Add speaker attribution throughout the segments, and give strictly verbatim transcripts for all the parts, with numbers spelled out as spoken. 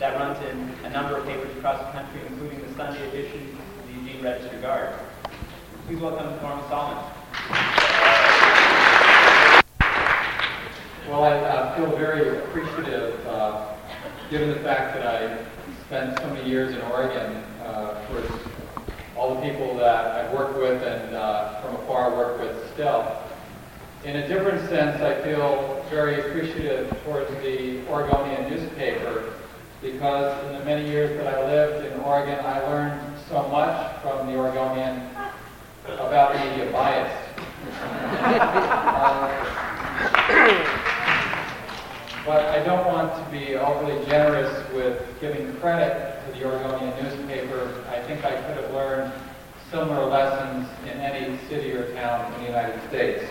Speaker 1: that runs in a number of papers across the country, including the Sunday edition of the Eugene Register Guard. Please welcome Norma Solomon.
Speaker 2: Well, I uh, feel very appreciative, uh, given the fact that I spent so many years in Oregon, uh, for all the people that I've worked with and uh, from afar worked with still. In a different sense, I feel very appreciative towards the Oregonian newspaper, because in the many years that I lived in Oregon, I learned so much from the Oregonian about media bias. uh, But I don't want to be overly generous with giving credit to the Oregonian newspaper. I think I could have learned similar lessons in any city or town in the United States.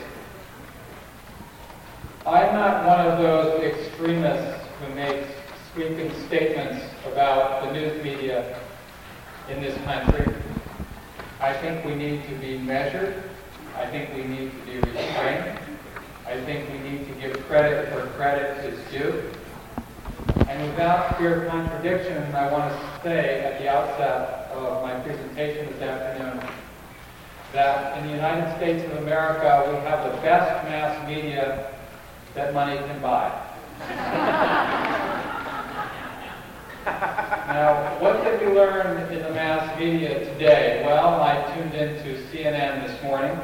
Speaker 2: I'm not one of those extremists who makes sweeping statements about the news media in this country. I think we need to be measured. I think we need to be restrained. I think we need to give credit where credit is due. And without fear of contradiction, I want to say at the outset of my presentation this afternoon that in the United States of America, we have the best mass media that money can buy. Now, what did we learn in the mass media today? Well, I tuned into C N N this morning,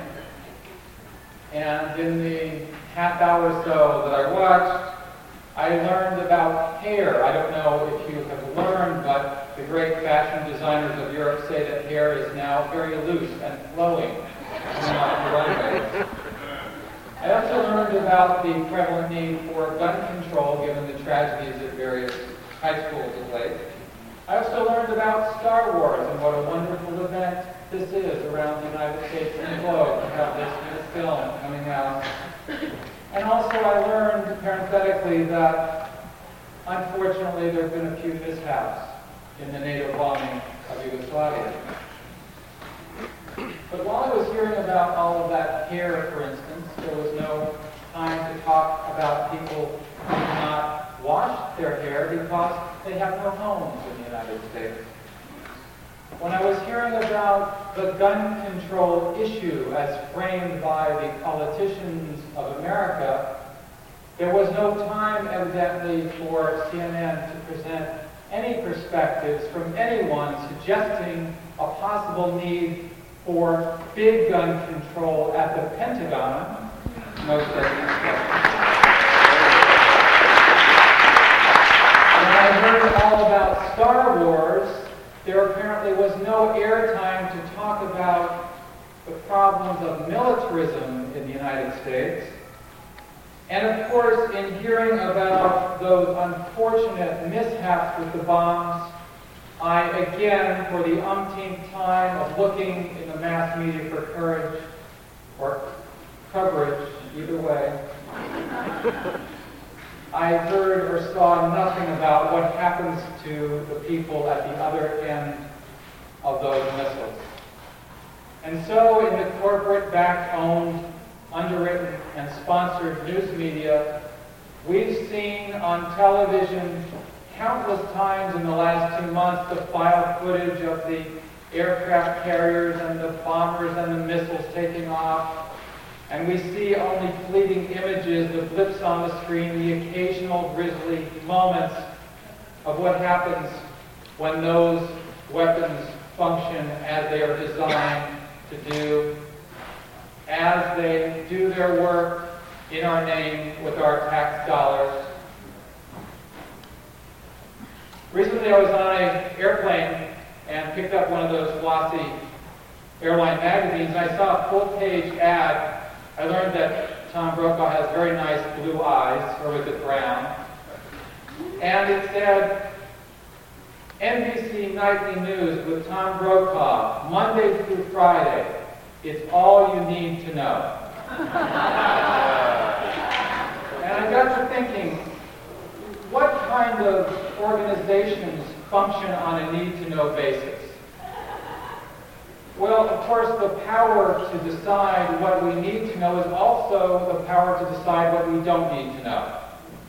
Speaker 2: and in the half hour or so that I watched, I learned about hair. I don't know if you have learned, but the great fashion designers of Europe say that hair is now very loose and flowing coming off the runway. I also learned about the prevalent need for gun control given the tragedies at various high schools of late. I also learned about Star Wars and what a wonderful event this is around the United States and the globe to have this new film coming out. And also I learned, parenthetically, that unfortunately there have been a few mishaps in the NATO bombing of Yugoslavia. But while I was hearing about all of that hair, for instance, there was no time to talk about people who do not wash their hair because they have no homes in the United States. When I was hearing about the gun control issue as framed by the politicians of America, there was no time, evidently, for C N N to present any perspectives from anyone suggesting a possible need for big gun control at the Pentagon. No such discussion. When I heard all about Star Wars, there apparently was no airtime to talk about the problems of militarism in the United States. And of course, in hearing about those unfortunate mishaps with the bombs, I again, for the umpteenth time of looking in the mass media for courage, or coverage, either way, I heard or saw nothing about what happens to the people at the other end of those missiles. And so in the corporate-backed, owned, underwritten, and sponsored news media, we've seen on television countless times in the last two months the file footage of the aircraft carriers and the bombers and the missiles taking off. And we see only fleeting images, the blips on the screen, the occasional grisly moments of what happens when those weapons function as they are designed to do, as they do their work in our name with our tax dollars. Recently I was on an airplane and picked up one of those glossy airline magazines, and I saw a full-page ad. I learned that Tom Brokaw has very nice blue eyes, or was it brown? And it said, N B C Nightly News with Tom Brokaw, Monday through Friday. It's all you need to know. And I got to thinking, what kind of organizations function on a need-to-know basis? Well, of course, the power to decide what we need to know is also the power to decide what we don't need to know.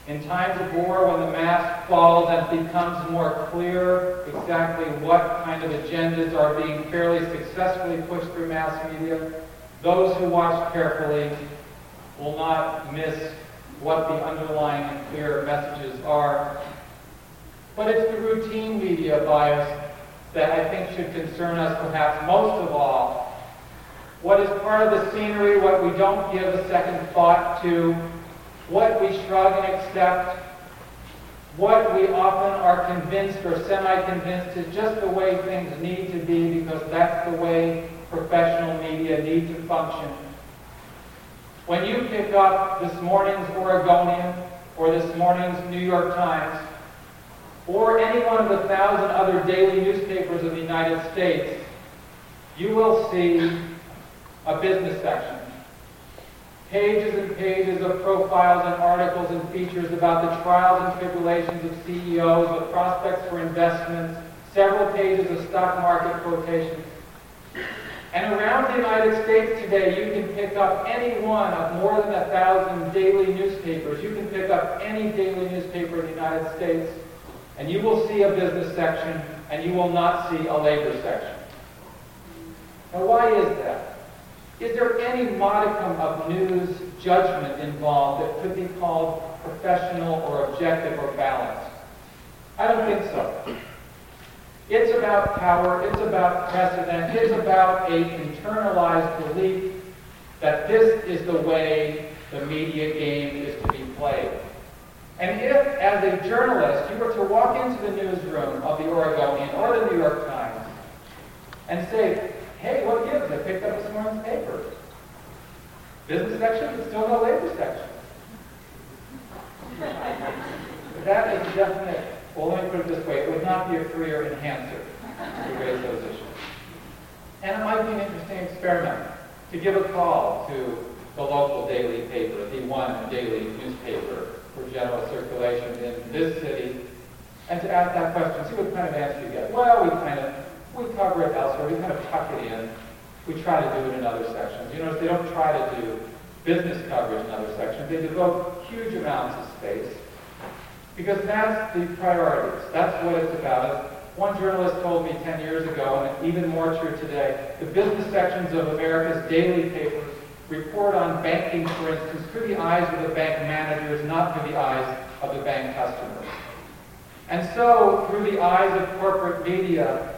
Speaker 2: In times of war, when the mask falls and it becomes more clear exactly what kind of agendas are being fairly successfully pushed through mass media, those who watch carefully will not miss what the underlying and clear messages are. But it's the routine media bias that I think should concern us perhaps most of all. What is part of the scenery, what we don't give a second thought to, what we shrug and accept, what we often are convinced or semi-convinced is just the way things need to be because that's the way professional media need to function. When you pick up this morning's Oregonian or this morning's New York Times or any one of the thousand other daily newspapers of the United States, you will see a business section. Pages and pages of profiles and articles and features about the trials and tribulations of C E Os, the prospects for investments, several pages of stock market quotations. And around the United States today, you can pick up any one of more than a thousand daily newspapers. You can pick up any daily newspaper in the United States, and you will see a business section, and you will not see a labor section. Now, why is that? Is there any modicum of news judgment involved that could be called professional or objective or balanced? I don't think so. It's about power, it's about precedent, it's about a internalized belief that this is the way the media game is to be played. And if, as a journalist, you were to walk into the newsroom of the Oregonian or the New York Times and say, hey, what gives? I picked up this morning's paper. Business section, but still no labor section. That is definite. Well, let me put it this way. It would not be a career enhancer to raise those issues. And it might be an interesting experiment to give a call to the local daily paper, the one daily newspaper for general circulation in this city, and to ask that question, see what kind of answer you get. Well, we kind of, we cover it elsewhere. We kind of tuck it in. We try to do it in other sections. You notice they don't try to do business coverage in other sections. They devote huge amounts of space because that's the priorities. That's what it's about. As one journalist told me ten years ago, and even more true today, the business sections of America's daily papers report on banking, for instance, through the eyes of the bank managers, not through the eyes of the bank customers. And so, through the eyes of corporate media,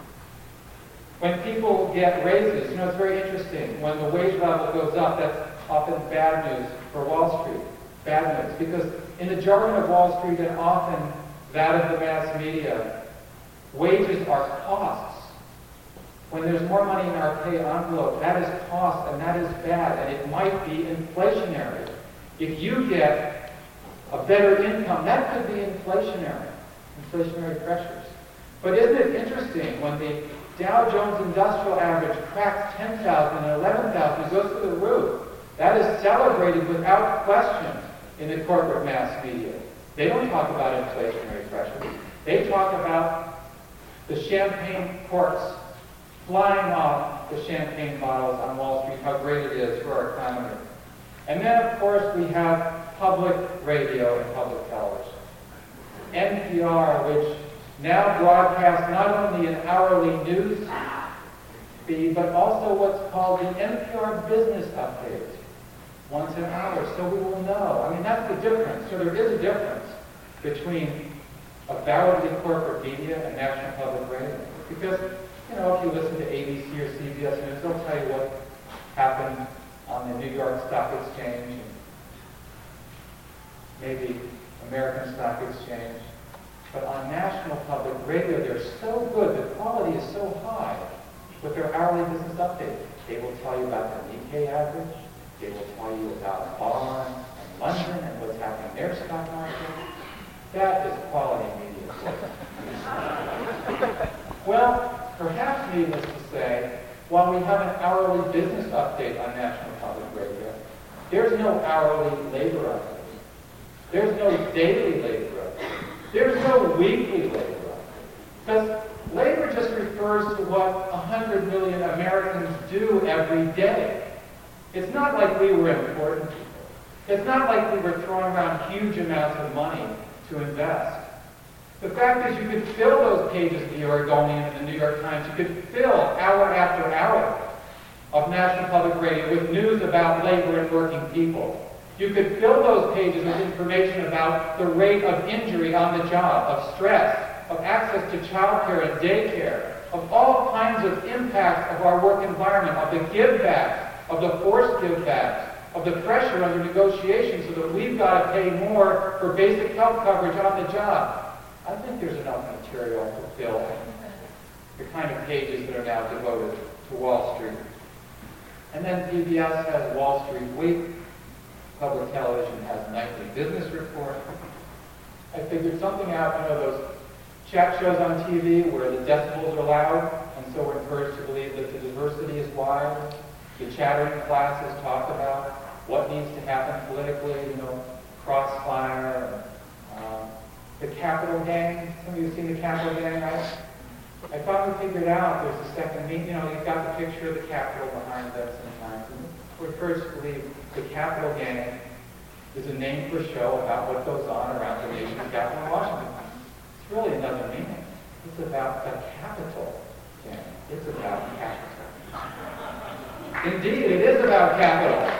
Speaker 2: when people get raises, you know, it's very interesting. When the wage level goes up, that's often bad news for Wall Street. Bad news. Because in the jargon of Wall Street and often that of the mass media, wages are costs. When there's more money in our pay envelope, that is cost and that is bad, and it might be inflationary. If you get a better income, that could be inflationary, inflationary pressures. But isn't it interesting when the Dow Jones Industrial Average cracks ten thousand and eleven thousand, it goes through the roof. That is celebrated without question in the corporate mass media. They don't talk about inflationary pressures. They talk about the champagne corks flying off the champagne bottles on Wall Street, how great it is for our economy. And then, of course, we have public radio and public television. N P R, which now broadcasts not only an hourly news feed, but also what's called the N P R Business Update, once an hour, so we will know. I mean, that's the difference. So there is a difference between avowedly corporate media and national public radio. Because, you know, if you listen to A B C or C B S News, they'll tell you what happened on the New York Stock Exchange, and maybe American Stock Exchange. But on national public radio, they're so good, the quality is so high with their hourly business update. They will tell you about the Nikkei average. They will tell you about Bonn and London and what's happening in their stock market. That is quality media. Well, perhaps needless to say, while we have an hourly business update on national public radio, there's no hourly labor update. There's no daily labor update. There's no weekly labor update. Because labor just refers to what one hundred million Americans do every day. It's not like we were important people. It's not like we were throwing around huge amounts of money to invest. The fact is you could fill those pages of the Oregonian and the New York Times. You could fill hour after hour of National Public Radio with news about labor and working people. You could fill those pages with information about the rate of injury on the job, of stress, of access to child care and daycare, of all kinds of impacts of our work environment, of the give-backs, of the forced give-backs, of the pressure under negotiations so that we've got to pay more for basic health coverage on the job. I think there's enough material to fill the kind of pages that are now devoted to Wall Street. And then P B S has Wall Street Week. Public television has Nightly Business Report. I figured something out, you know, those chat shows on T V where the decibels are loud, and so we're encouraged to believe that the diversity is wide. The chattering classes talk about what needs to happen politically, you know, Crossfire, uh, the Capitol Gang. Some of you have seen the Capitol Gang, right? I finally figured out there's a second meeting. You know, you've got the picture of the Capitol behind them sometimes. And we're encouraged to believe the Capitol Gang is a name for a show about what goes on around the nation's capital in Washington. It's really another meaning. It's about the Capitol Gang. It's about capital. Indeed, it is about capital.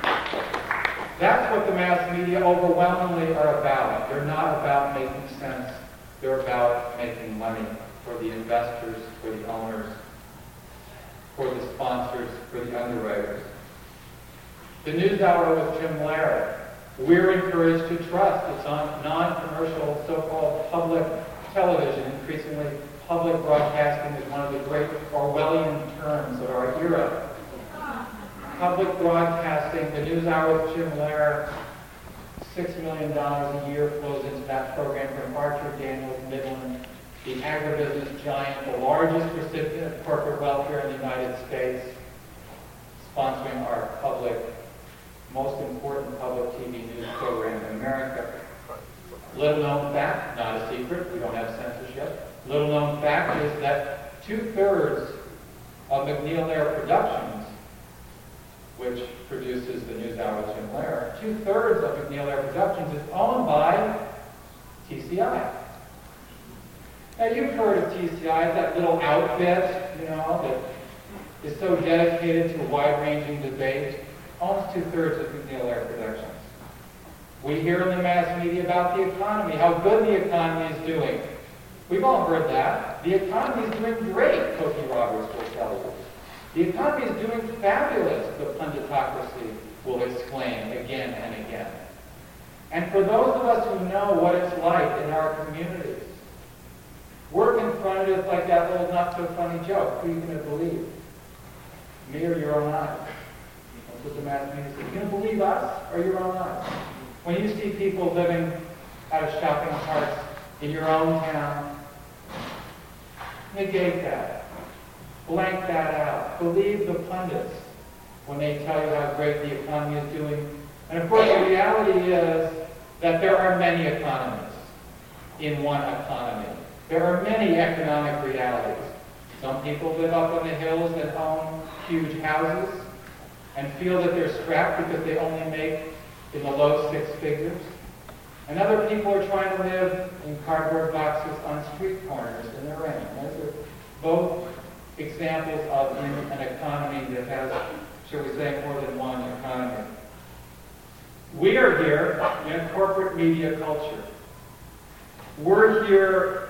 Speaker 2: That's what the mass media overwhelmingly are about. They're not about making sense. They're about making money for the investors, for the owners, for the sponsors, for the underwriters. The News Hour with Jim Lehrer. We're encouraged to trust. It's on non-commercial, so-called public television. Increasingly, public broadcasting is one of the great Orwellian terms of our era. Public broadcasting, the News Hour with Jim Lehrer, six million dollars a year flows into that program from Archer Daniels Midland, the agribusiness giant, the largest recipient of corporate welfare in the United States, sponsoring our public, most important public T V news program in America. Little known fact, not a secret, we don't have censorship. Little known fact is that two-thirds of McNeil Lehrer Productions, which produces the News Hour with Jim Lehrer, two-thirds of McNeil Lehrer Productions is owned by T C I. Now, you've heard of T C I, that little outfit, you know, that is so dedicated to wide-ranging debate, owns two-thirds of McNeil Lehrer Productions. We hear in the mass media about the economy, how good the economy is doing. We've all heard that. The economy is doing great, Cokie Roberts will tell you. The economy is doing fabulous, the punditocracy will exclaim again and again. And for those of us who know what it's like in our communities, we're confronted with like that little not-so-funny joke. Who are you going to believe? Me or your own eyes? That's what the mass media says. Are you going to believe us or your own eyes? When you see people living out of shopping carts in your own town, negate that. Blank that out. Believe the pundits when they tell you how great the economy is doing. And of course, the reality is that there are many economies in one economy. There are many economic realities. Some people live up on the hills and own huge houses and feel that they're strapped because they only make in the low six figures. And other people are trying to live in cardboard boxes on street corners in the rain. Those are both examples of in an economy that has, shall we say, more than one economy. We are here in a corporate media culture. We're here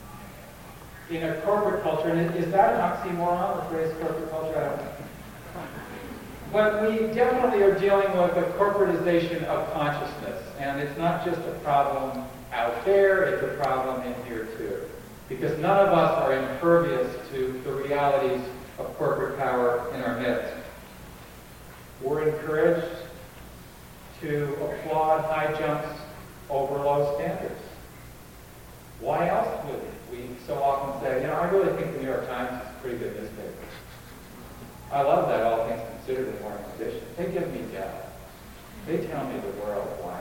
Speaker 2: in a corporate culture, and is that an oxymoron, the phrase corporate culture? I don't know. But we definitely are dealing with a corporatization of consciousness, and it's not just a problem out there, it's a problem in here too. Because none of us are impervious to the realities of corporate power in our midst. We're encouraged to applaud high jumps over low standards. Why else would we so often say, you know, I really think the New York Times is a pretty good newspaper. I love that, all things considered, in organization. They give me depth. They tell me the world why.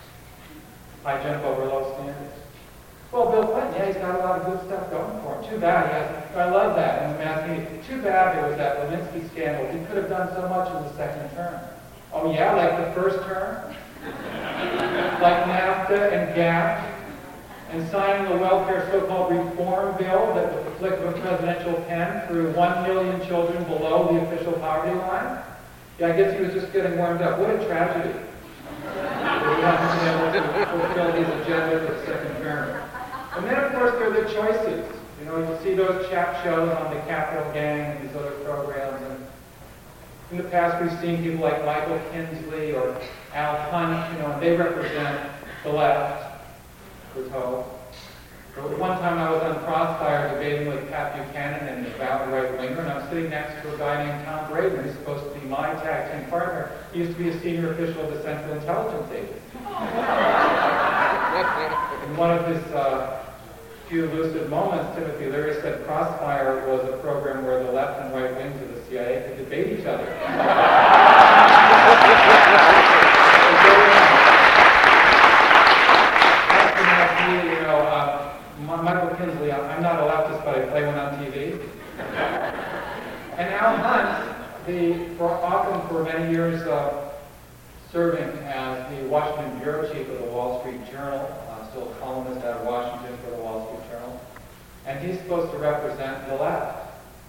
Speaker 2: High jump over low standards. Well, Bill Clinton, yeah, he's got a lot of good stuff going for him. Too bad he has. I love that. And the mass media. Too bad there was that Lewinsky scandal. He could have done so much in the second term. Oh yeah, like the first term? like NAFTA and GATT, and signing the welfare so-called reform bill that with the flick of a presidential pen threw one million children below the official poverty line. Yeah, I guess he was just getting warmed up. What a tragedy. We haven't been able to fulfill his agenda for the second term. And then, of course, there are the choices. You know, you see those chat shows on the Capital Gang and these other programs. And in the past, we've seen people like Michael Kinsley or Al Hunt, you know, and they represent the left, we're told. But one time I was on Crossfire debating with Pat Buchanan and the devout right-winger, and I'm sitting next to a guy named Tom Braden, who's supposed to be my tag team partner. He used to be a senior official of the Central Intelligence Agency. In one of his uh, few lucid moments, Timothy Leary said Crossfire was a program where the left and right wings of the C I A could debate each other. You know, uh, Michael Kinsley, I'm not a leftist, but I play one on T V. And Al Hunt, the, for often for many years uh, serving as the Washington bureau chief of the Wall Street Journal, uh, still a columnist out of Washington for the Wall Street Journal, and he's supposed to represent the left.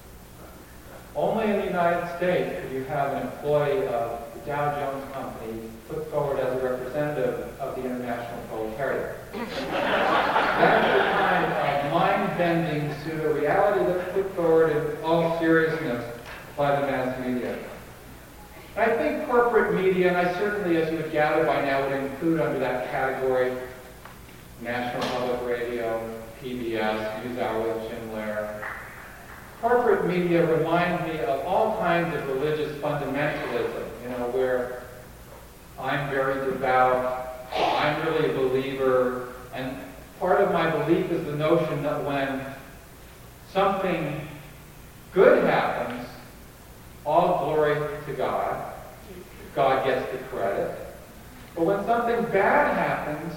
Speaker 2: Only in the United States could you have an employee of the Dow Jones Company put forward as a representative of the international proletariat. That's the kind of mind-bending pseudo-reality that's put forward in all seriousness by the mass media. And I think corporate media, and I certainly, as you would gather by now, would include under that category National Public Radio, P B S, NewsHour with Jim Lehrer. Corporate media remind me of all kinds of religious fundamentalism, you know, where I'm very devout, I'm really a believer, and part of my belief is the notion that when something good happens, all glory to God. God gets the credit. But when something bad happens,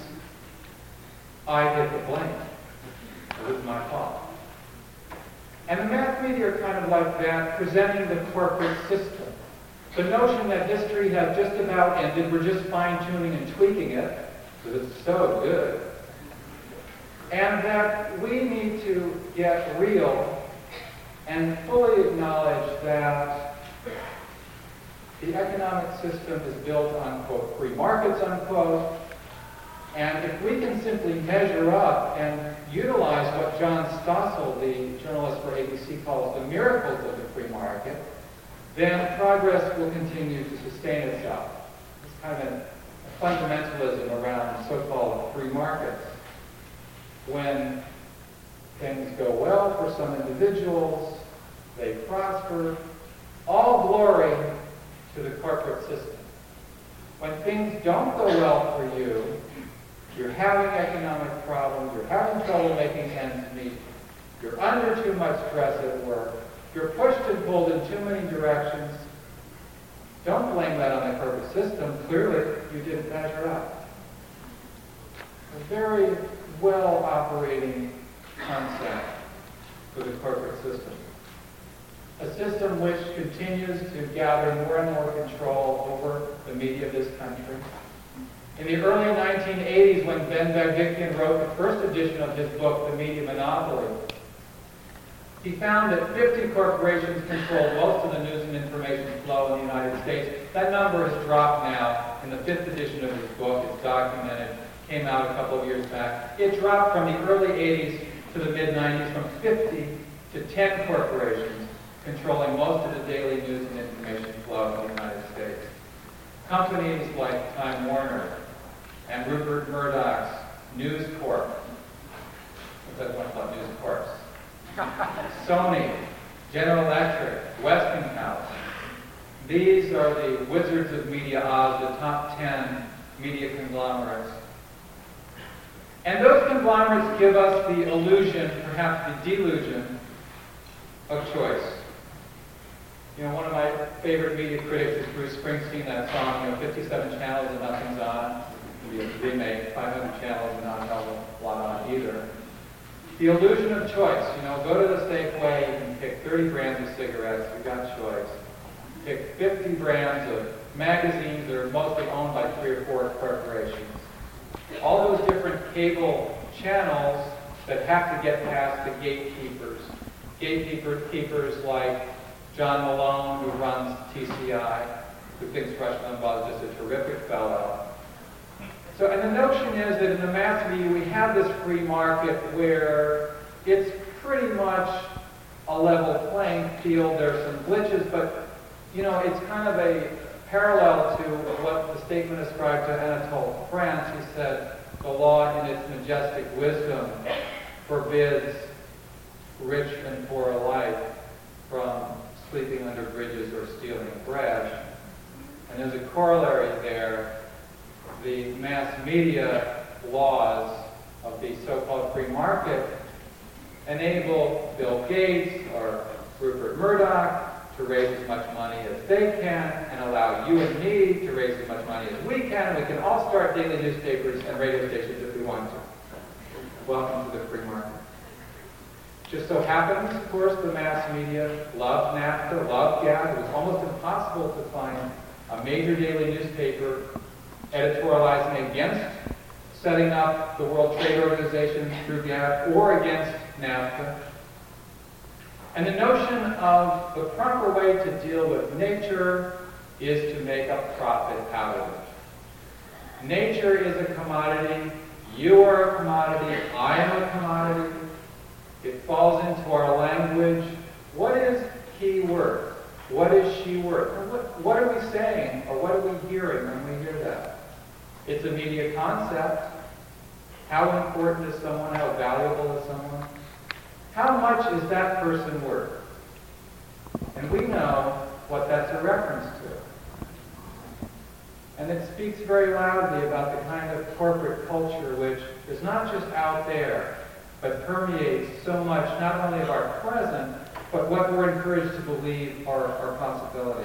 Speaker 2: I get the blame. It was my fault. And the mass media are kind of like that, presenting the corporate system. The notion that history has just about ended, we're just fine-tuning and tweaking it, because it's so good. And that we need to get real and fully acknowledge that the economic system is built on, quote, free markets, unquote, and if we can simply measure up and utilize what John Stossel, the journalist for A B C, calls the miracles of the free market, then progress will continue to sustain itself. It's kind of a fundamentalism around so-called free markets. When things go well for some individuals, they prosper, all glory to the corporate system. When things don't go well for you, you're having economic problems, you're having trouble making ends meet, you're under too much stress at work, you're pushed and pulled in too many directions, don't blame that on the corporate system. Clearly, you didn't measure up. A very well operating concept for the corporate system. A system which continues to gather more and more control over the media of this country. In the early nineteen eighties, when Ben Bagdikian wrote the first edition of his book, The Media Monopoly, he found that fifty corporations controlled most of the news and information flow in the United States. That number has dropped now. In the fifth edition of his book, it's documented, came out a couple of years back. It dropped from the early eighties to the mid nineties from fifty to ten corporations controlling most of the daily news and information flow in the United States. Companies like Time Warner and Rupert Murdoch's News Corp. What's that one about News Corps? Sony, General Electric, Westinghouse. These are the wizards of Media Oz, the top ten media conglomerates. And those conglomerates give us the illusion, perhaps the delusion, of choice. You know, one of my favorite media critics is Bruce Springsteen, that song, you know, fifty-seven channels and nothing's on. It'll be a remake, five hundred channels and not a hell of a lot on either. The illusion of choice. You know, go to the Safeway, you can pick thirty brands of cigarettes, you've got choice. pick fifty brands of magazines that are mostly owned by three or four corporations. All those different cable channels that have to get past the gatekeepers. Gatekeepers keepers like John Malone, who runs T C I, who thinks Rush Limbaugh is just a terrific fellow. So, and the notion is that in the mass media we have this free market where it's pretty much a level playing field. There's some glitches, but you know, it's kind of a parallel to what the statement ascribed to Anatole France. He said, the law in its majestic wisdom forbids rich and poor alike from sleeping under bridges or stealing bread. And there's a corollary there. The mass media laws of the so-called free market enable Bill Gates or Rupert Murdoch to raise as much money as they can and allow you and me to raise as much money as we can. And we can all start daily newspapers and radio stations if we want to. Welcome to the free market. Just so happens, of course, the mass media loved NAFTA, loved GATT. It was almost impossible to find a major daily newspaper editorializing against setting up the World Trade Organization through GATT or against NAFTA. And the notion of the proper way to deal with nature is to make a profit out of it. Nature is a commodity. You are a commodity. I am a commodity. It falls into our language. What is he worth? What is she worth? What, what are we saying, or what are we hearing when we hear that? It's a media concept. How important is someone? How valuable is someone? How much is that person worth? And we know what that's a reference to. And it speaks very loudly about the kind of corporate culture which is not just out there, but permeates so much, not only of our present, but what we're encouraged to believe are our possibilities.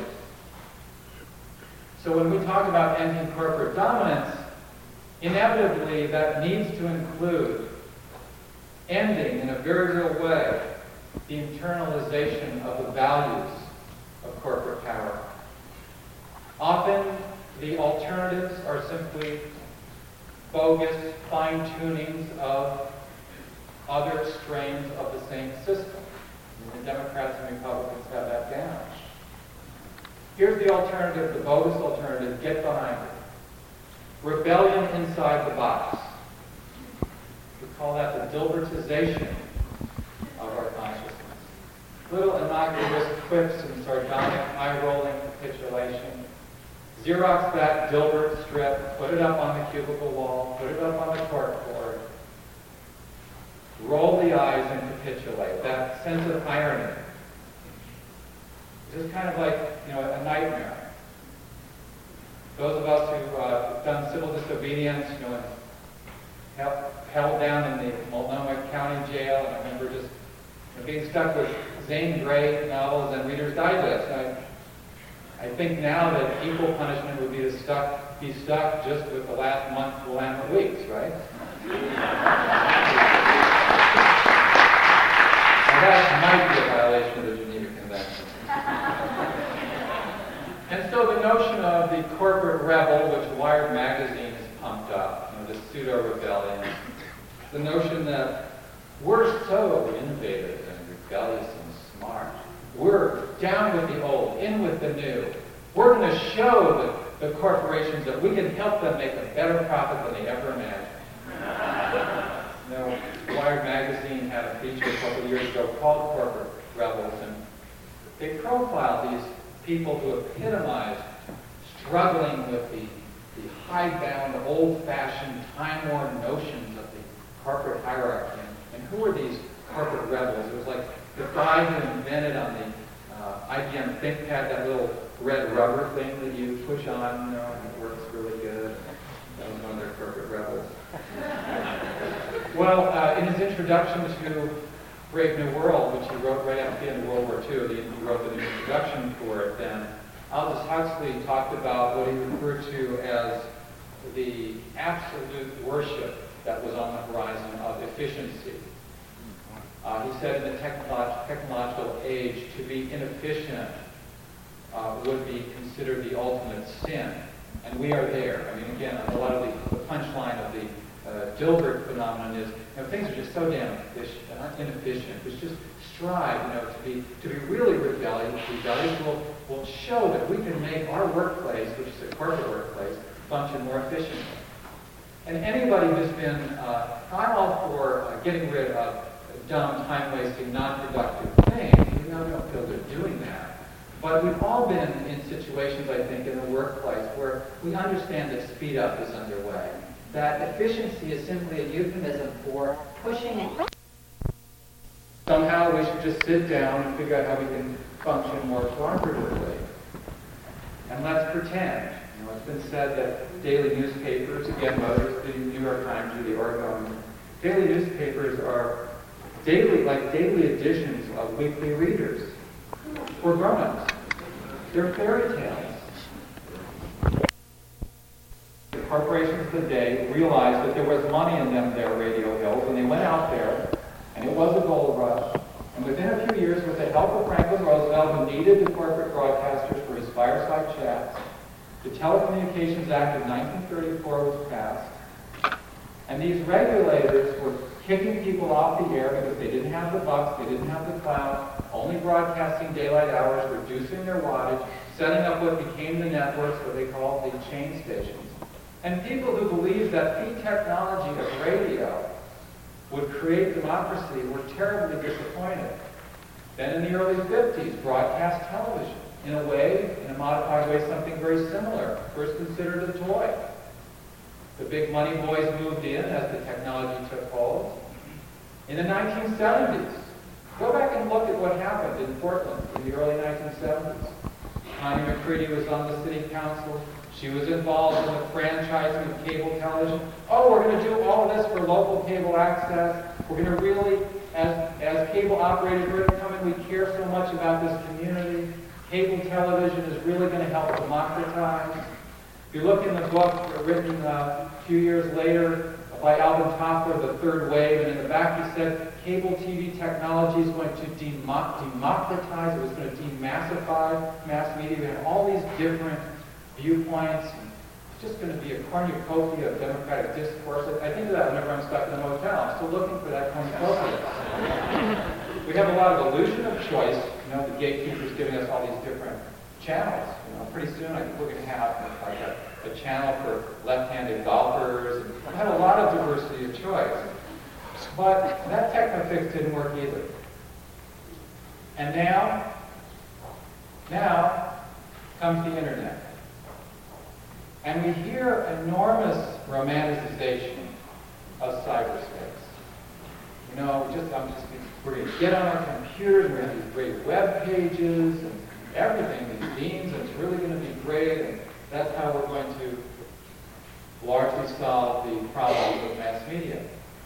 Speaker 2: So when we talk about ending corporate dominance, inevitably that needs to include ending in a very real way the internalization of the values of corporate power. Often the alternatives are simply bogus fine-tunings of other strains of the same system. And the Democrats and Republicans have that down. Here's the alternative, the bogus alternative. Get behind it. Rebellion inside the box. We call that the Dilbertization of our consciousness. Little innocuous quips and sardonic eye-rolling capitulation. Xerox that Dilbert strip, put it up on the cubicle wall, put it up on the corkboard. Roll the eyes and capitulate. That sense of irony. It's just kind of like, you know, a nightmare. Those of us who uh, have done civil disobedience, you know, held, held down in the Multnomah County Jail, and I remember just you know, being stuck with Zane Grey novels and Reader's Digest. I, I think now that equal punishment would be to stuck, be stuck just with the last month, Willamette Weeks, right? That might be a violation of the Geneva Convention. And so the notion of the corporate rebel, which Wired magazine has pumped up, you know, this pseudo-rebellion, the notion that we're so innovative and rebellious and smart. We're down with the old, in with the new. We're going to show the, the corporations that we can help them make a better profit than they ever imagined. You know, Wired magazine had a feature a couple of years ago called Corporate Rebels, and they profiled these people who epitomized struggling with the, the hidebound, old-fashioned, time-worn notions of the corporate hierarchy. And, and who were these corporate rebels? It was like the guy who invented on the uh, I B M ThinkPad that little red rubber thing that you push on, you know, and it works really good. That was one of their corporate rebels. Well, uh, in his introduction to Brave New World, which he wrote right after the end of World War Two, he wrote the new introduction for it then, Aldous Huxley talked about what he referred to as the absolute worship that was on the horizon of efficiency. Uh, he said in the technolo- technological age, to be inefficient uh, would be considered the ultimate sin. And we are there. I mean, again, a lot of the, the punchline of the uh, Dilbert phenomenon is, you know, things are just so damn efficient, uh, inefficient. It's just strive, you know, to be to be really rebellious. Rebellious will will show that we can make our workplace, which is a corporate workplace, function more efficiently. And anybody who's been, uh, I'm all for uh, getting rid of dumb, time-wasting, non-productive things. We know we don't feel good doing that. But we've all been in situations, I think, in the workplace where we understand that speed up is underway. That efficiency is simply a euphemism for pushing it. Somehow we should just sit down and figure out how we can function more cooperatively. And let's pretend. You know, it's been said that daily newspapers, again, whether it's the New York Times or the Oregon, daily newspapers are daily, like daily editions of weekly readers for grown-ups. They're fairy tales. The corporations of the day realized that there was money in them, their radio hills, and they went out there, and it was a gold rush. And within a few years, with the help of Franklin Roosevelt, who needed the corporate broadcasters for his fireside chats, the Telecommunications Act of nineteen thirty-four was passed, and these regulators were kicking people off the air because they didn't have the bucks, they didn't have the clout, only broadcasting daylight hours, reducing their wattage, setting up what became the networks, what they called the chain stations. And people who believed that the technology of radio would create democracy were terribly disappointed. Then in the early fifties, broadcast television, in a way, in a modified way, something very similar, first considered a toy. The big money boys moved in as the technology took hold. In the nineteen seventies, go back and look at what happened in Portland in the early nineteen seventies. Connie McCready was on the city council. She was involved in the franchising of cable television. Oh, we're going to do all of this for local cable access. We're going to really, as, as cable operators, we're going to come in. We care so much about this community. Cable television is really going to help democratize. If you look in the book written uh, a few years later by Alvin Toffler, The Third Wave, and in the back he said cable T V technology is going to demo- democratize, it was going to demassify mass media. We have all these different viewpoints. It's just going to be a cornucopia of democratic discourse. I think of that whenever I'm stuck in a motel. I'm still looking for that cornucopia. We have a lot of illusion of choice. You know, the gatekeepers giving us all these different channels. You know, pretty soon I think we're going to have like a, a channel for left-handed golfers. And we have a lot of diversity of choice. But that Technofix didn't work either. And now, now comes the internet. And we hear enormous romanticization of cyberspace. You know, we just, I'm just, we're going to get on our computers, we're going to have these great web pages and everything, these beams, and it's really going to be great, and that's how we're going to largely solve the problems of mass media.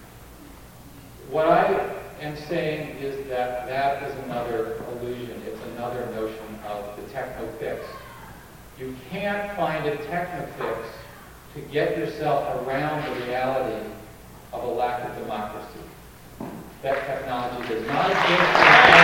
Speaker 2: What I am saying is that that is another illusion. It's another notion of the techno-fix. You can't find a techno-fix to get yourself around the reality of a lack of democracy. That technology does not exist.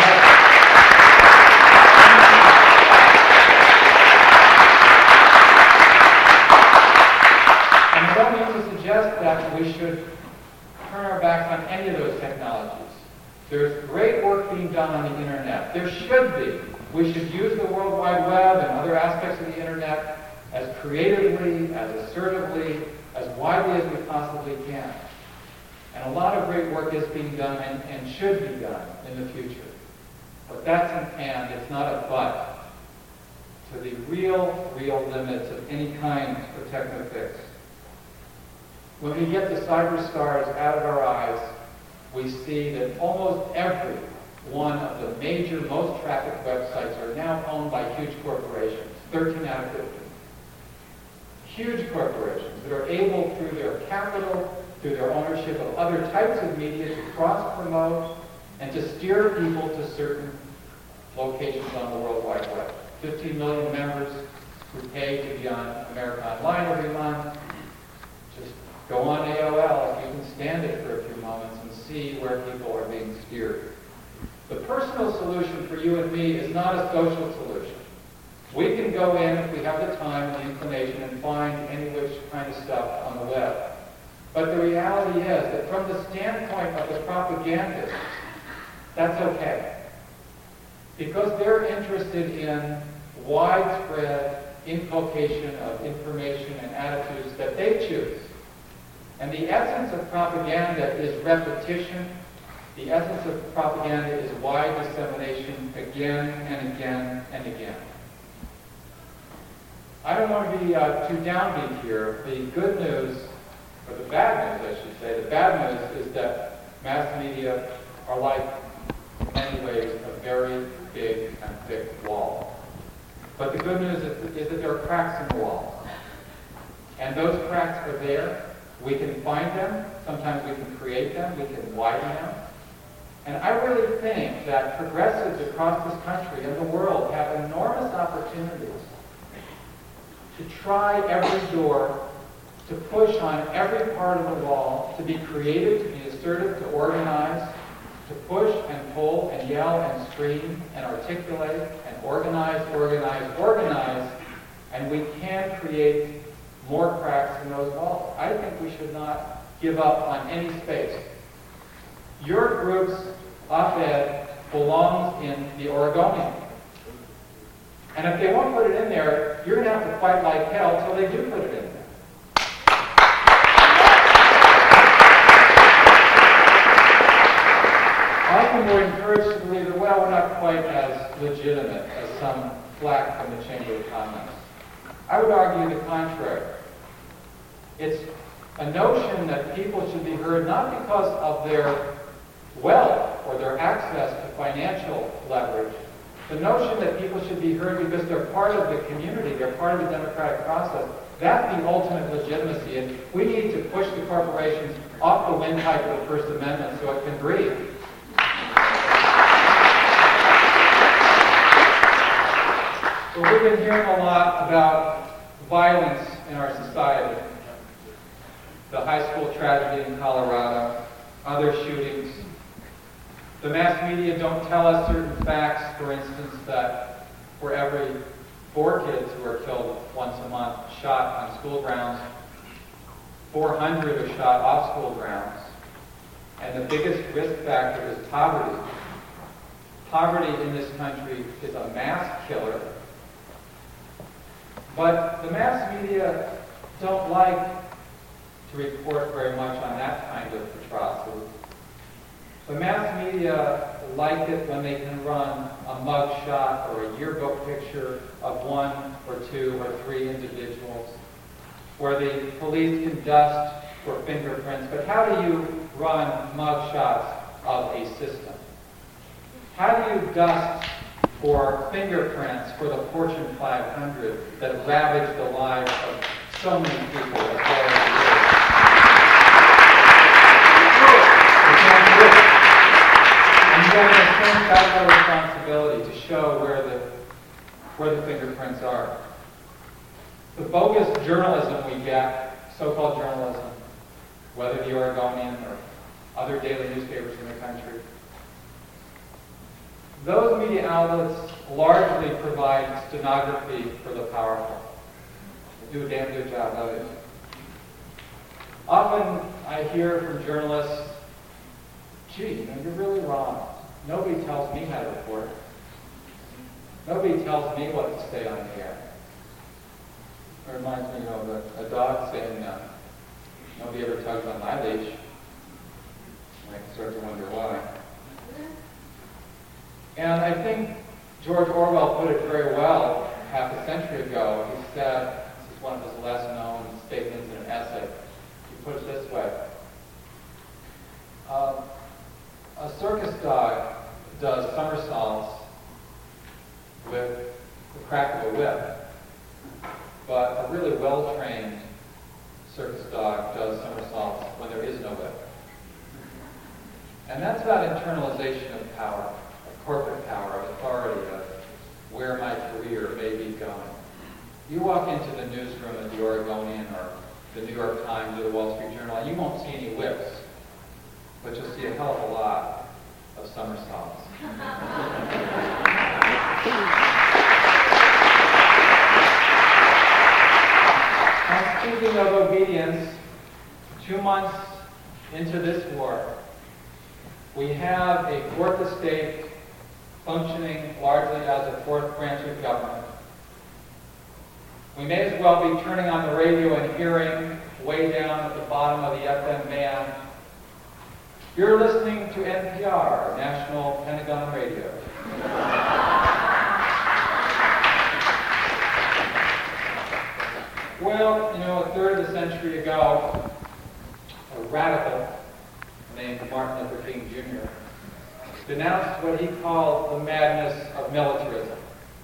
Speaker 2: And I don't mean to suggest that we should turn our backs on any of those technologies. There's great work being done on the internet. There should be. We should use the World Wide Web and other aspects of the internet as creatively, as assertively, as widely as we possibly can. And a lot of great work is being done and, and should be done in the future. But that's an and, it's not a but, to the real, real limits of any kind of techno-fix. When we get the cyber stars out of our eyes, we see that almost every one of the major, most trafficked websites are now owned by huge corporations, thirteen out of fifty. Huge corporations that are able, through their capital, through their ownership of other types of media, to cross-promote and to steer people to certain locations on the World Wide Web. fifteen million members who pay to be on America Online every month. Just go on A O L if you can stand it for a few moments and see where people are being steered. The personal solution for you and me is not a social solution. go in, if we have the time and the inclination, and find any which kind of stuff on the web. But the reality is that from the standpoint of the propagandists, that's okay. Because they're interested in widespread inculcation of information and attitudes that they choose. And the essence of propaganda is repetition. The essence of propaganda is wide dissemination again and again and again. I don't want to be uh, too downbeat here. The good news, or the bad news I should say, the bad news is that mass media are like, in many ways, a very big and thick wall. But the good news is, is that there are cracks in the wall. And those cracks are there. We can find them. Sometimes we can create them. We can widen them. And I really think that progressives across this country and the world have enormous opportunities to try every door, to push on every part of the wall, to be creative, to be assertive, to organize, to push and pull and yell and scream and articulate and organize, organize, organize, and we can create more cracks in those walls. I think we should not give up on any space. Your group's op-ed belongs in the Oregonian. And if they won't put it in there, you're going to have to fight like hell till they do put it in there. Often we're encouraged to believe that, well, we're not quite as legitimate as some flack from the Chamber of Commerce. I would argue the contrary. It's a notion that people should be heard not because of their wealth or their access to financial leverage. The notion that people should be heard because they're part of the community, they're part of the democratic process, that's the ultimate legitimacy. And we need to push the corporations off the windpipe of the First Amendment so it can breathe. So we've been hearing a lot about violence in our society. The high school tragedy in Colorado, other shootings. The mass media don't tell us certain facts, for instance, that for every four kids who are killed once a month shot on school grounds, four hundred are shot off school grounds. And the biggest risk factor is poverty. Poverty in this country is a mass killer. But the mass media don't like to report very much on that kind of atrocity. The mass media like it when they can run a mug shot or a yearbook picture of one or two or three individuals, where the police can dust for fingerprints. But how do you run mug shots of a system? How do you dust for fingerprints for the Fortune five hundred that ravage the lives of so many people as well as the world? You can't do it. And you have an extreme responsibility to show where the where the fingerprints are. The bogus journalism we get, so-called journalism, whether the Oregonian or other daily newspapers in the country, those media outlets largely provide stenography for the powerful. They do a damn good job of it. Often I hear from journalists, gee, you know, you're really wrong. Nobody tells me how to report. Nobody tells me what to say on the air. It reminds me of a, a dog saying, uh, nobody ever tugs on my leash. And I can start to wonder why. And I think George Orwell put it very well half a century ago. He said, this is one of his less known statements in an essay. He put it this way. Uh, a circus dog does somersaults with the crack of a whip, but a really well-trained circus dog does somersaults when there is no whip. And that's about internalization of power, of corporate power, of authority, of where my career may be going. You walk into the newsroom at the Oregonian or the New York Times or the Wall Street Journal, and you won't see any whips, but you'll see a hell of a lot of somersaults. speaking of obedience, two months into this war, we have a fourth estate functioning largely as a fourth branch of government. We may as well be turning on the radio and hearing way down at the bottom of the F M band, "You're listening to N P R, National Pentagon Radio." Well, you know, a third of a century ago, a radical named Martin Luther King Junior denounced what he called the madness of militarism.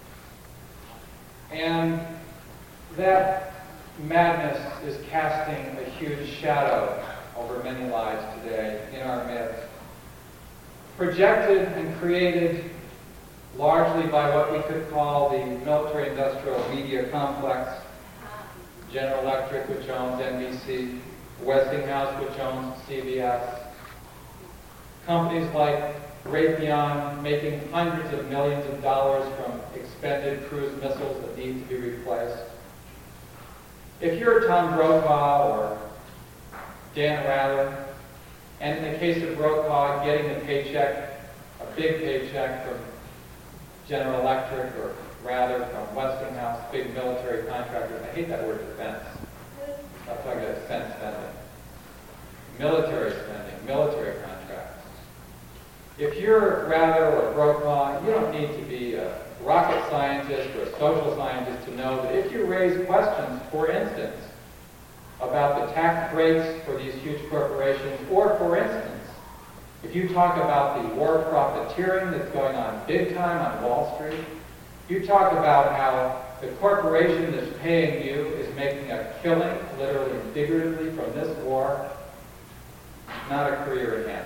Speaker 2: And that madness is casting a huge shadow over many lives today in our midst. Projected and created largely by what we could call the military-industrial media complex, General Electric, which owns N B C, Westinghouse, which owns C B S, companies like Raytheon making hundreds of millions of dollars from expended cruise missiles that need to be replaced. If you're Tom Brokaw or Dan Rather, and in the case of Brokaw, getting a paycheck, a big paycheck from General Electric, or rather from Westinghouse, big military contractors. I hate that word defense. I'm talking about defense spending. Military spending, military contracts. If you're Rather or Brokaw, you don't need to be a rocket scientist or a social scientist to know that if you raise questions, for instance, about the tax breaks for these huge corporations, or for instance, if you talk about the war profiteering that's going on big time on Wall Street, you talk about how the corporation that's paying you is making a killing, literally and figuratively, from this war, not a career enhancer.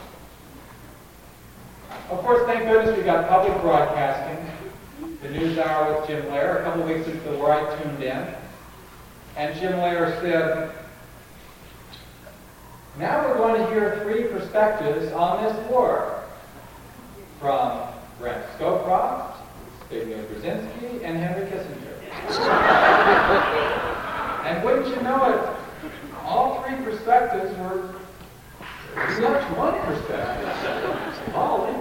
Speaker 2: Of course, thank goodness we got public broadcasting, the News Hour with Jim Lehrer. A couple of weeks into the war, I tuned in, and Jim Lehrer said, "Now we're going to hear three perspectives on this war, from Brent Scowcroft, Zbigniew Brzezinski, and Henry Kissinger." And wouldn't you know it, all three perspectives were pretty much one perspective, all in.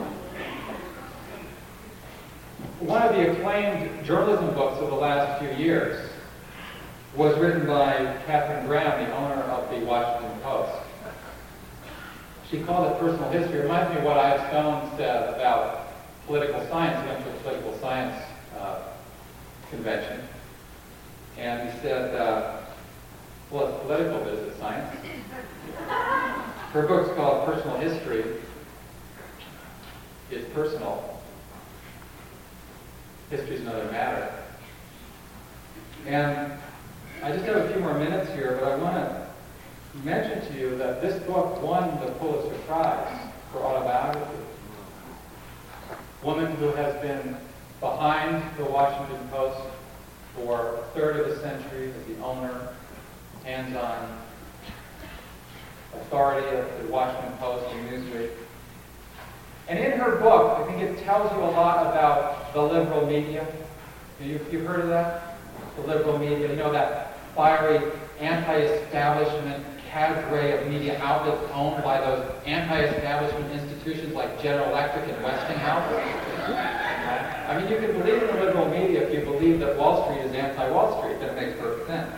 Speaker 2: One of the acclaimed journalism books of the last few years was written by Katharine Graham, the owner of the Washington Post. She called it personal history. It reminds me of what I F Stone said about political science. He went to a political science uh, convention. And he said, uh, well, it's political, but is it science? Her book's called Personal History. It's personal. History's another matter. And I just have a few more minutes here, but I want to mention to you that this book won the Pulitzer Prize for autobiography. Woman who has been behind the Washington Post for a third of a century as the owner, hands-on authority of the Washington Post and Newsweek. And in her book, I think it tells you a lot about the liberal media. You've, you've heard of that? The liberal media, you know, that fiery anti-establishment cadre of media outlets owned by those anti-establishment institutions like General Electric and Westinghouse. I mean, you can believe in the liberal media if you believe that Wall Street is anti-Wall Street. That makes perfect sense.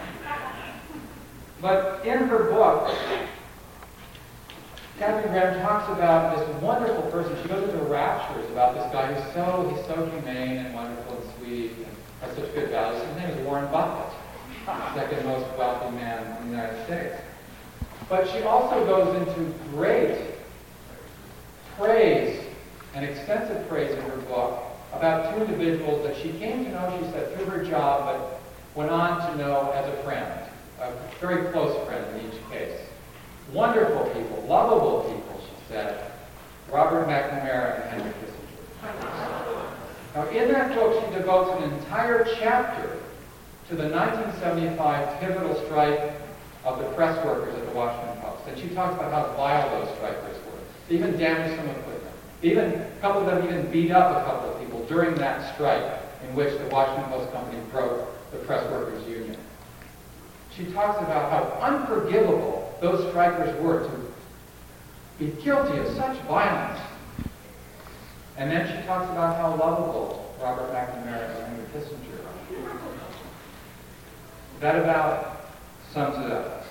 Speaker 2: But in her book, Katharine Graham talks about this wonderful person. She goes into raptures about this guy who's so, he's so humane and wonderful and sweet and has such good values. His name is Warren Buffett, the second most wealthy man in the United States. But she also goes into great praise and extensive praise in her book about two individuals that she came to know, she said, through her job, but went on to know as a friend, a very close friend in each case. Wonderful people, lovable people, she said, Robert McNamara and Henry Kissinger. Now, in that book, she devotes an entire chapter to the nineteen seventy-five pivotal strike of the press workers at the Washington Post. And she talks about how vile those strikers were. They even damaged some equipment. Even, a couple of them even beat up a couple of people during that strike in which the Washington Post Company broke the press workers' union. she talks about how unforgivable those strikers were to be guilty of such violence. And then she talks about how lovable Robert McNamara and Henry Kissinger are. That about sums it up.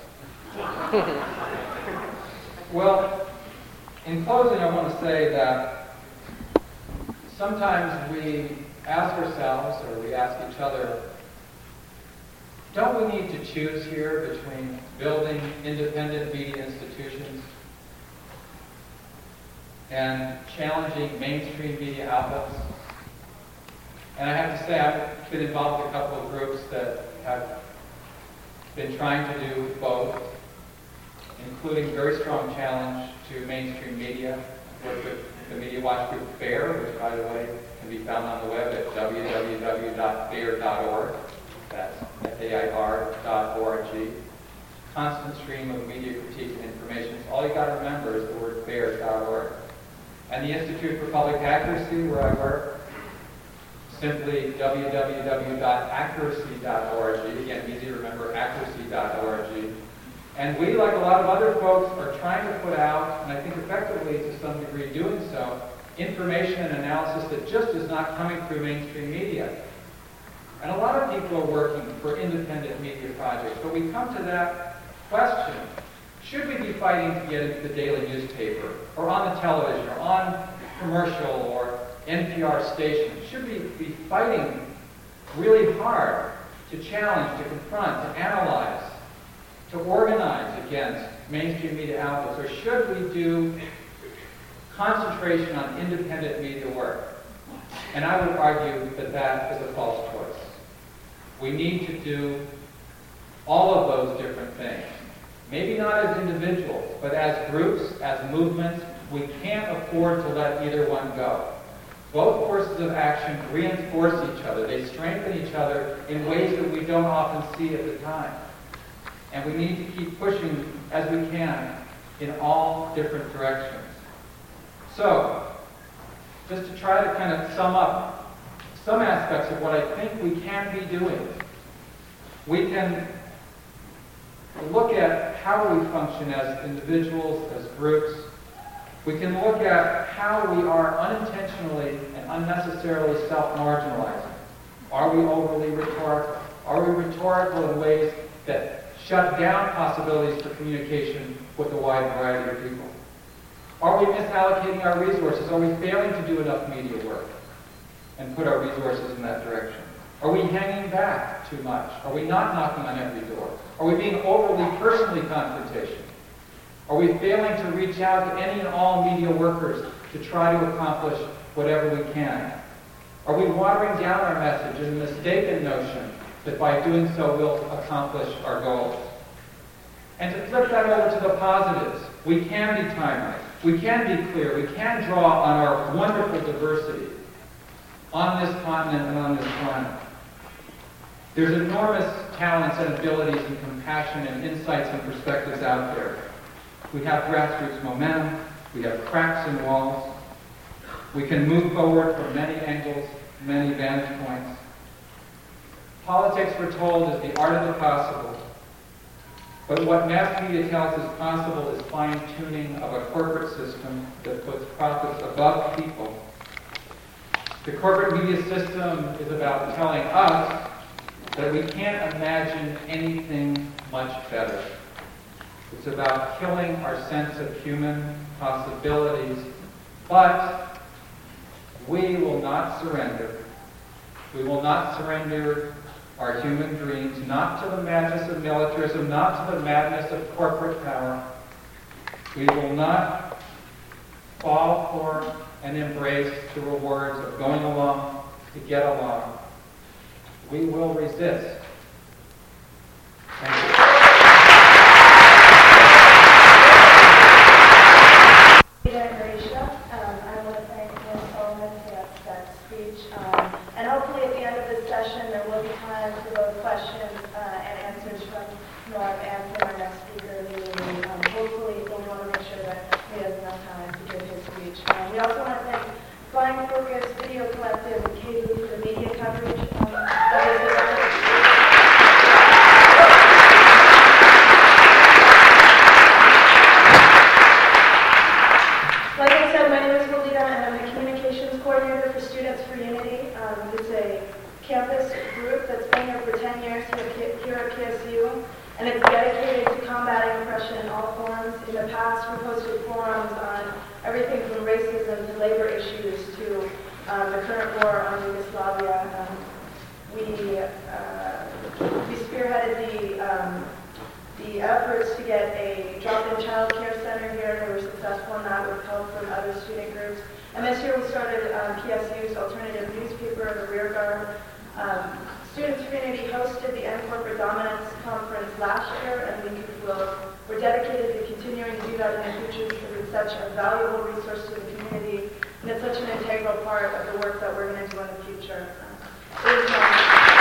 Speaker 2: Well, in closing, I want to say that sometimes we ask ourselves, or we ask each other, don't we need to choose here between building independent media institutions and challenging mainstream media outlets? And I have to say, I've been involved in a couple of groups that have been trying to do both, including very strong challenge to mainstream media. I work with the Media Watch group FAIR, which, by the way, can be found on the web at w w w dot fair dot org. That's F A I R dot O R G. Constant stream of media critique and information. So all you got to remember is the word fair dot org. And the Institute for Public Accuracy, where I work, simply w w w dot accuracy dot org. Again, easy to remember, accuracy dot org. And we, like a lot of other folks, are trying to put out, and I think effectively to some degree doing so, information and analysis that just is not coming through mainstream media. And a lot of people are working for independent media projects, but we come to that question: should we be fighting to get into the daily newspaper, or on the television, or on commercial or N P R station? Should we be fighting really hard to challenge, to confront, to analyze, to organize against mainstream media outlets, or should we do concentration on independent media work? And I would argue that that is a false choice. We need to do all of those different things. Maybe not as individuals, but as groups, as movements. We can't afford to let either one go. Both forces of action reinforce each other. They strengthen each other in ways that we don't often see at the time. And we need to keep pushing as we can in all different directions. So, just to try to kind of sum up some aspects of what I think we can be doing, we can look at how we function as individuals, as groups. We can look at how we are unintentionally and unnecessarily self-marginalizing. Are we overly rhetorical? Are we rhetorical in ways that shut down possibilities for communication with a wide variety of people? Are we misallocating our resources? Are we failing to do enough media work and put our resources in that direction? Are we hanging back too much? Are we not knocking on every door? Are we being overly personally confrontational? Are we failing to reach out to any and all media workers to try to accomplish whatever we can? Are we watering down our message in the mistaken notion that by doing so we'll accomplish our goals? And to flip that over to the positives, we can be timely, we can be clear, we can draw on our wonderful diversity on this continent and on this planet. There's enormous talents and abilities and compassion and insights and perspectives out there. We have grassroots momentum, we have cracks in walls, we can move forward from many angles, many vantage points. Politics, we're told, is the art of the possible. But what mass media tells us is possible is fine-tuning of a corporate system that puts profits above people. The corporate media system is about telling us that we can't imagine anything much better. It's about killing our sense of human possibilities, but we will not surrender. We will not surrender our human dreams, not to the madness of militarism, not to the madness of corporate power. We will not fall for and embrace the rewards of going along to get along. We will resist. Thank you.
Speaker 3: Um, I want to thank Miz Solomon for that, that speech. Um, and hopefully at the end of this session there will be time for both questions uh, and answers from Norm and from our next speaker, Lee. Um, hopefully we'll want to make sure that he has enough time to give his speech. Um, we also want to thank Flying Focus, Video Collective, and K B for the media coverage um, of this event. in the past, we posted forums on everything from racism to labor issues to um, the current war on Yugoslavia. Um, we, uh, we spearheaded the, um, the efforts to get a drop-in child care center here. We were successful in that with help from other student groups. And this year we started um, P S U's alternative newspaper, The Rear Guard. Um, Student Community hosted the End Corporate Dominance Conference last year, and we will, we're dedicated to continuing to do that in the future because it's such a valuable resource to the community, and it's such an integral part of the work that we're going to do in the future. It is my,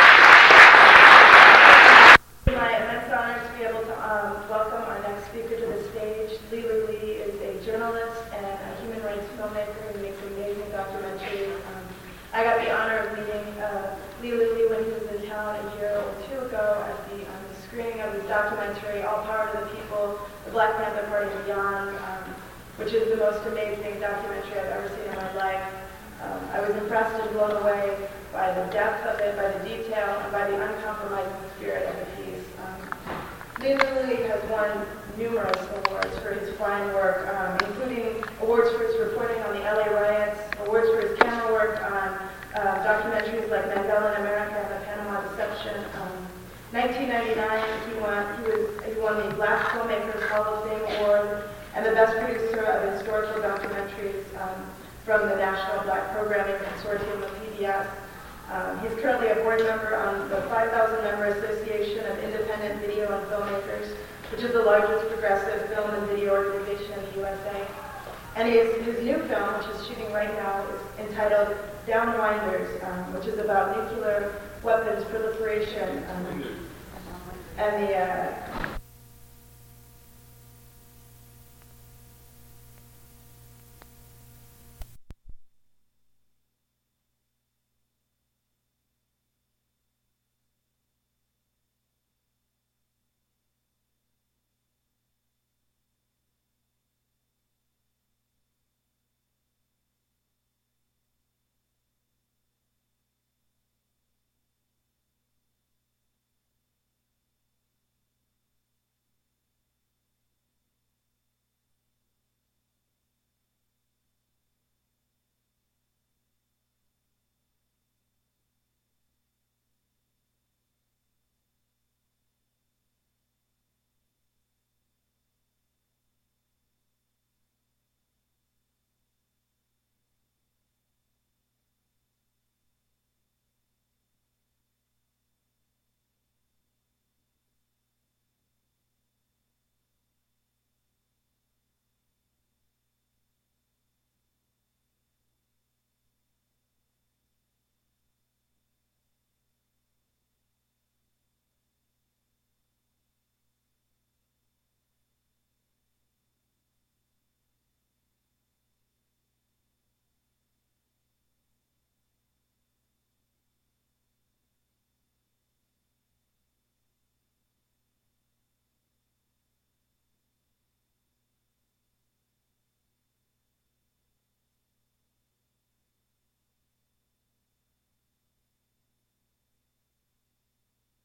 Speaker 3: my immense honor to be able to um, welcome our next speaker to the stage. Lila Lee is a journalist and a human rights filmmaker who makes amazing documentaries. Um, I got the honor of meeting uh, Lila Lee when he was in town a year or two ago at the, um, the screening of his documentary, All Power to the People, the Black Panther Party and Beyond, um, which is the most amazing documentary I've ever seen in my life. Um, I was impressed and blown away by the depth of it, by the detail, and by the uncompromising spirit of the piece. Um, Lila Lee has won numerous awards for his fine work, um, including awards for his reporting on the L A riots, awards for his camera work on uh, documentaries like Mandela in America and the Panama Deception. Um, nineteen ninety-nine, he won, he, was, he won the Black Filmmakers Hall of Fame Award and the Best Producer of Historical Documentaries um, from the National Black Programming Consortium of P B S. Um, he's currently a board member on the five thousand member Association of Independent Video and Filmmakers, which is the largest progressive film and video organization in the U S A. And his, his new film, which is shooting right now, is entitled Downwinders, um, which is about nuclear weapons proliferation um, and the uh,